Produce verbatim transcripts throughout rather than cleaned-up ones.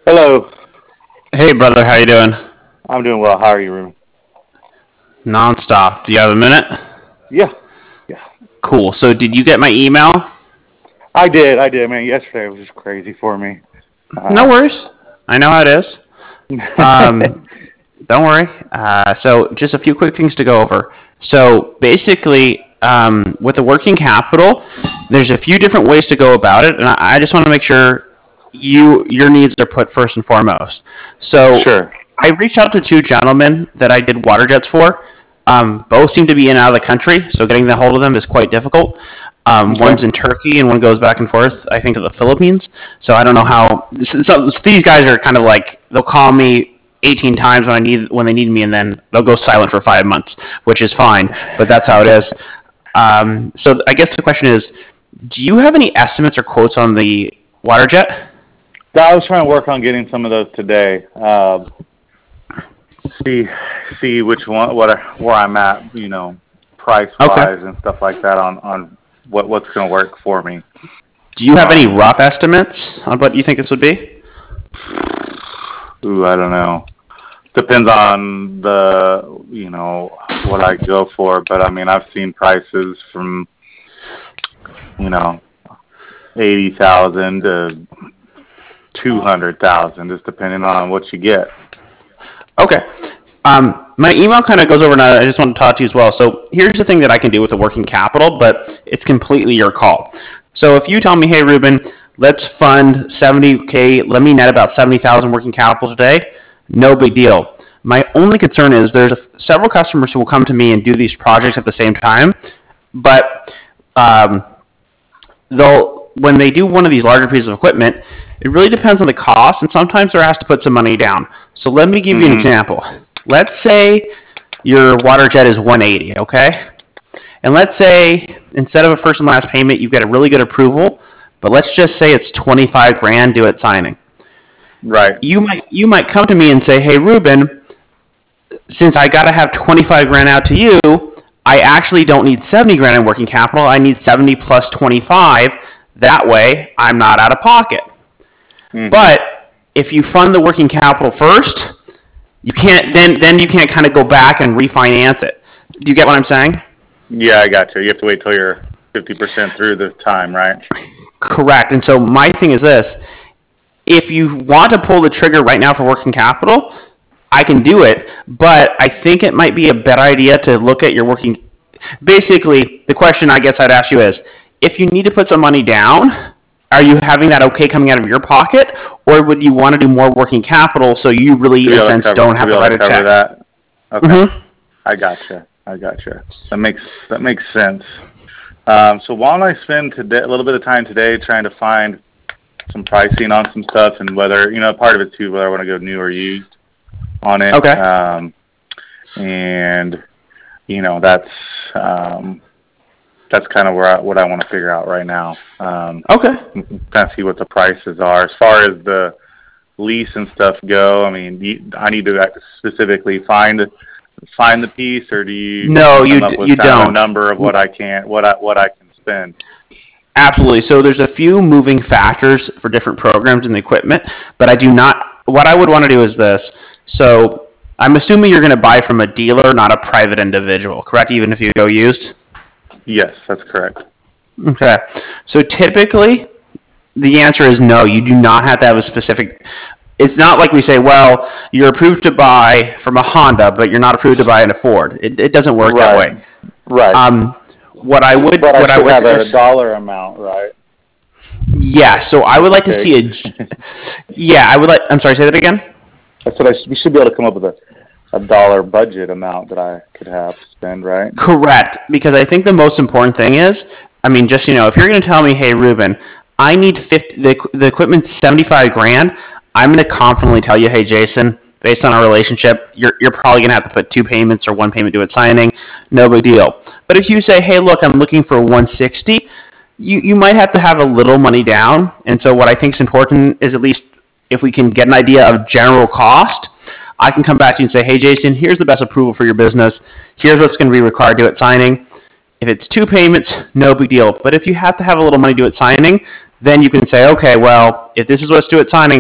Hello. Hey brother, how you doing? I'm doing well. How are you, Ruben? Nonstop. Do you have a minute? Yeah, yeah. Cool. So did you get my email? I did. I did, man. Yesterday was just crazy for me. No Uh, worries. I know how it is. Um, don't worry. Uh, so just a few quick things to go over. So basically, um, with the working capital, there's a few different ways to go about it, and I, I just want to make sure you your needs are put first and foremost. So sure. I reached out to two gentlemen that I did water jets for. Um, both seem to be in and out of the country, so getting a hold of them is quite difficult. Um, Okay. one's in Turkey and one goes back and forth, I think, to the Philippines. So I don't know how. So these guys are kind of like they'll call me eighteen times when I need when they need me, and then they'll go silent for five months, which is fine. But that's how it is. Um, so I guess the question is, do you have any estimates or quotes on the water jet? I was trying to work on getting some of those today. Uh, see, see which one, what, where I'm at, you know, price Okay. wise and stuff like that on on what what's going to work for me. Do you have any Um, rough estimates on what you think this would be? ooh, I don't know. Depends on the, you know, what I go for. But I mean, I've seen prices from, you know, eighty thousand to two hundred thousand, just depending on what you get. Okay. Um, my email kind of goes over, and I just want to talk to you as well. So here's the thing that I can do with the working capital, but it's completely your call. So if you tell me, hey, Ruben, let's fund seventy K, let me net about seventy thousand working capital today, no big deal. My only concern is there's a, several customers who will come to me and do these projects at the same time, but um, they'll when they do one of these larger pieces of equipment, it really depends on the cost, and sometimes they're asked to put some money down. So let me give you an Mm-hmm. example. Let's say your water jet is one eighty, okay? And let's say instead of a first and last payment, you get a really good approval, but let's just say it's twenty-five grand due at signing. Right. You might you might come to me and say, "Hey Ruben, since I got to have twenty-five grand out to you, I actually don't need seventy grand in working capital. I need seventy plus twenty-five. That way, I'm not out of pocket." Mm-hmm. But if you fund the working capital first, you can't then then you can't kind of go back and refinance it. Do you get what I'm saying? Yeah, I got you. You have to wait till you're fifty percent through the time, right? Correct. And so my thing is this: if you want to pull the trigger right now for working capital, I can do it, but I think it might be a better idea to look at your working. Basically, the question I guess I'd ask you is, if you need to put some money down, are you having that okay coming out of your pocket, or would you want to do more working capital so you really, To in be a able to sense, cover, don't to have be to able write to a cover check? that. Okay, Mm-hmm. I got you. I got you. That makes that makes sense. Um, so why don't I spend today a little bit of time today trying to find some pricing on some stuff and whether you know part of it too whether I want to go new or used on it. Okay. Um, and you know that's um, that's kind of where I, what I want to figure out right now. Um, Okay. kind of see what the prices are as far as the lease and stuff go. I mean, I need to specifically find find the piece, or do you can No, you you come up with you kind of a don't. number of what I can what I what I can spend? Absolutely. So there's a few moving factors for different programs and the equipment, but I do not. What I would want to do is this. So I'm assuming you're going to buy from a dealer, not a private individual, correct? Even if you go used. Yes, that's correct. Okay. So typically, the answer is no. You do not have to have a specific. It's not like we say, well, you're approved to buy from a Honda, but you're not approved to buy in a Ford. It, it doesn't work that Right, way. right. Um, what I would But I what I should would have a suggest. dollar amount, right? Yeah, so I Give would or like to see take. a. Yeah, I would like. I'm sorry. Say that again. That's what I. We should be able to come up with a, a dollar budget amount that I could have to spend, right? Correct, because I think the most important thing is, I mean, just you know, if you're going to tell me, hey, Ruben, I need fifty, the the equipment's seventy-five grand. I'm going to confidently tell you, hey, Jason, based on our relationship, you're you're probably going to have to put two payments or one payment due at signing. No big deal. But if you say, hey, look, I'm looking for one sixty, you you might have to have a little money down. And so what I think is important is at least if we can get an idea of general cost, I can come back to you and say, hey, Jason, here's the best approval for your business. Here's what's going to be required due at signing. If it's two payments, no big deal. But if you have to have a little money due at signing, then you can say, okay, well, if this is what's due at signing,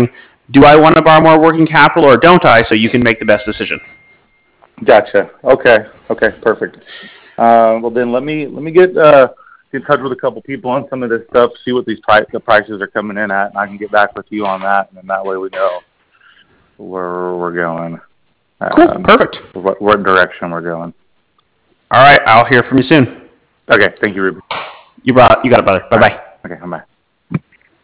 do I want to borrow more working capital or don't I? So you can make the best decision. Gotcha. Okay. Okay. Perfect. Uh, well, then let me let me get uh, get in touch with a couple people on some of this stuff. See what these price the prices are coming in at, and I can get back with you on that. And then that way we know where we're going. Cool. Um, Perfect. What what direction we're going. All right. I'll hear from you soon. Okay. Thank you, Ruby. You brought. You got it, brother. Bye bye. Okay. Bye.